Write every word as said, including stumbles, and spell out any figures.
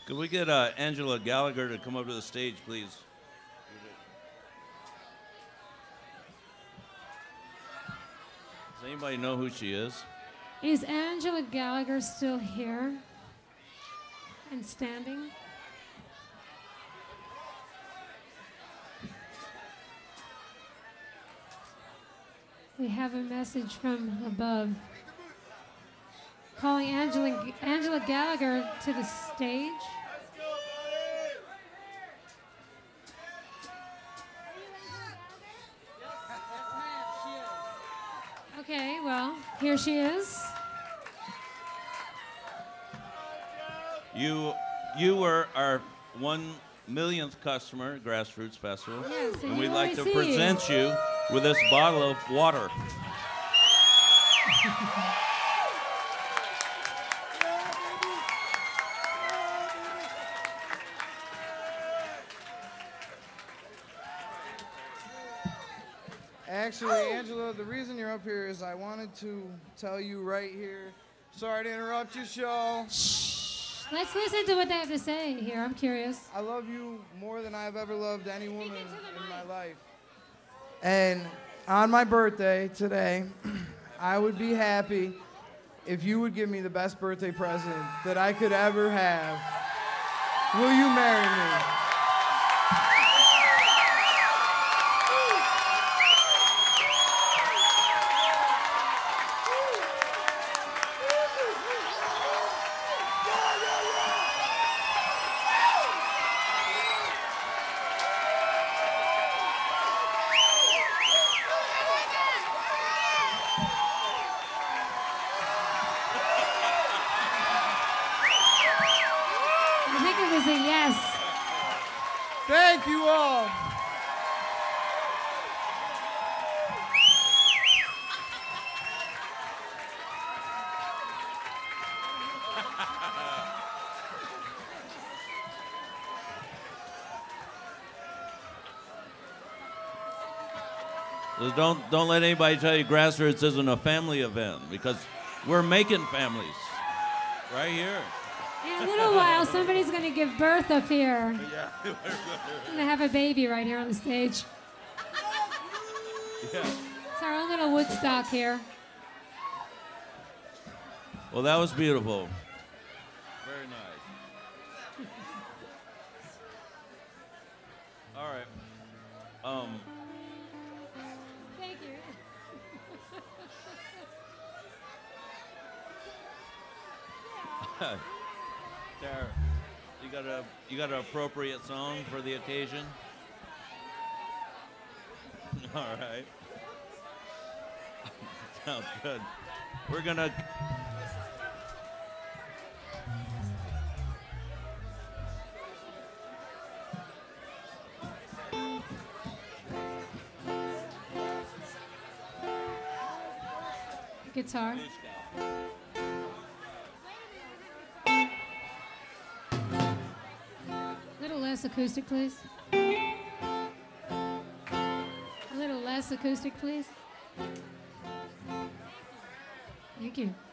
Could we get uh, Angela Gallagher to come up to the stage, please? Does anybody know who she is? Is Angela Gallagher still here and standing? We have a message from above. Calling Angela, Angela Gallagher to the stage. Okay, well, here she is. You, you were our one millionth customer at Grassroots Festival, Yes, and and we'd you like to always see. present you with this bottle of water. Actually, Angela, the reason you're up here is I wanted to tell you right here. Sorry to interrupt your show. Let's listen to what they have to say here. I'm curious. I love you more than I've ever loved any woman in my life. And on my birthday today, I would be happy if you would give me the best birthday present that I could ever have. Will you marry me? I think it was a yes. Thank you all. Just don't don't let anybody tell you Grassroots isn't a family event, because we're making families right here. In a little while, somebody's going to give birth up here. Yeah. We're going to have a baby right here on the stage. Yeah. It's our own little Woodstock here. Well, that was beautiful. Very nice. All right. Um. Thank you. Tara, you got a you got an appropriate song for the occasion? All right. Sounds good. We're gonna. Guitar. A little less acoustic, please. A little less acoustic, please. Thank you.